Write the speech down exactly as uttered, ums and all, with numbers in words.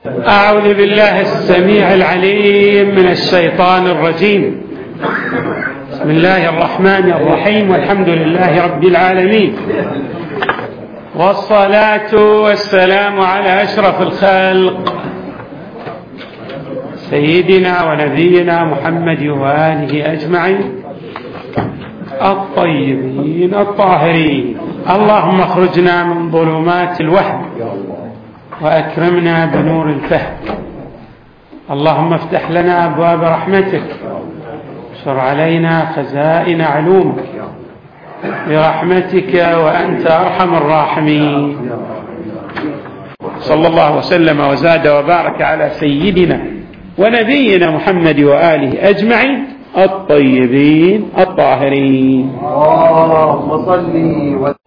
أعوذ بالله السميع العليم من الشيطان الرجيم. بسم الله الرحمن الرحيم، والحمد لله رب العالمين، والصلاة والسلام على أشرف الخلق سيدنا ونبينا محمد وآله أجمعين الطيبين الطاهرين. اللهم اخرجنا من ظلمات الوهم وأكرمنا بنور الفهم. اللهم افتح لنا أبواب رحمتك، اشر علينا خزائن علومك برحمتك وأنت أرحم الراحمين. صلى الله وسلم وزاد وبارك على سيدنا ونبينا محمد وآله أجمعين الطيبين الطاهرين. اللهم صل